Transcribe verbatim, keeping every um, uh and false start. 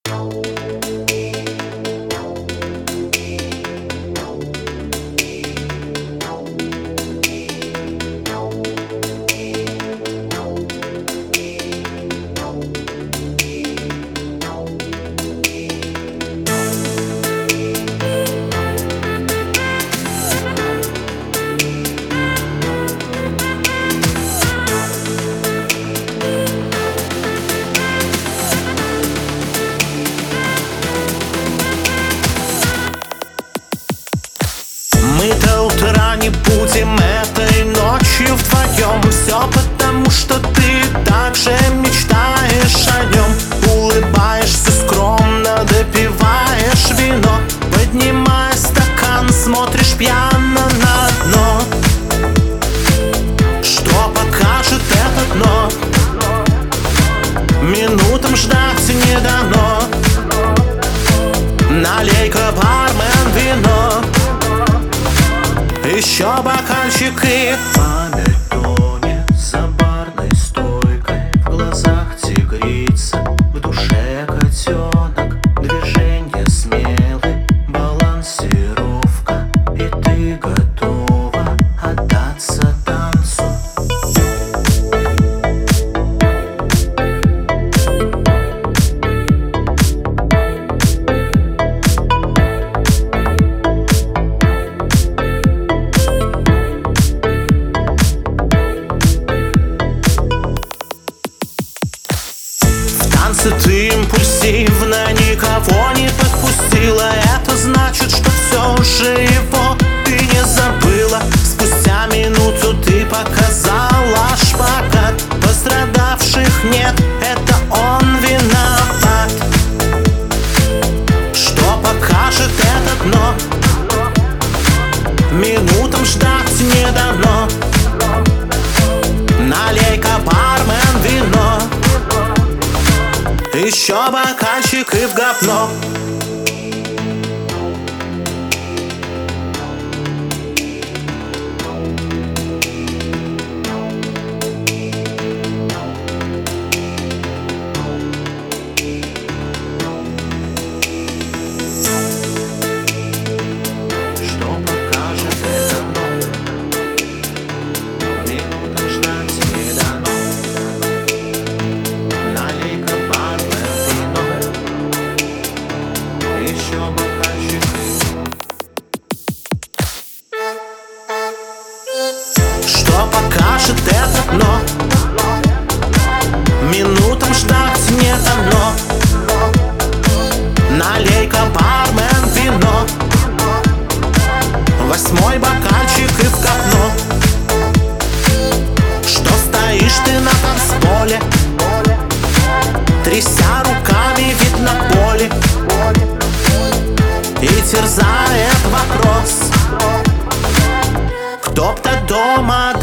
Мы до утра не будем этой ночью вдвоем. Все потому, что ты также мечтаешь о нем. Улыбаешься скромно, допиваешь вино, поднимая стакан, смотришь пьяно на дно. Что покажет это дно? Минутам ждать не дано. Налей-ка, бармен, вино, еще бокальчик и память тонет за барной стойкой. В глазах тигрица, в душе котенок. Движение смелое, балансировка. И ты готова отдаться танцу. Ты импульсивно никого не подпустила. Это значит, что все же его ты не забыла. Спустя минуту ты показала шпагат. Пострадавших нет, это он виноват. Что покажет это дно? Минутам ждать не дано. Налей-ка, бармен, вино, еще бокальчик и в говно. Что покажет это дно? Минутам ждать не дано. Налей-ка, бармен, еще бокальчик. Что покажет это дно? Минутам ждать не дано. Налей-ка, бармен, вино, восьмой бокальчик и в говно. Что стоишь ты на танцполе, тряся руками, видно боли, и терзает вопрос: кто б до дома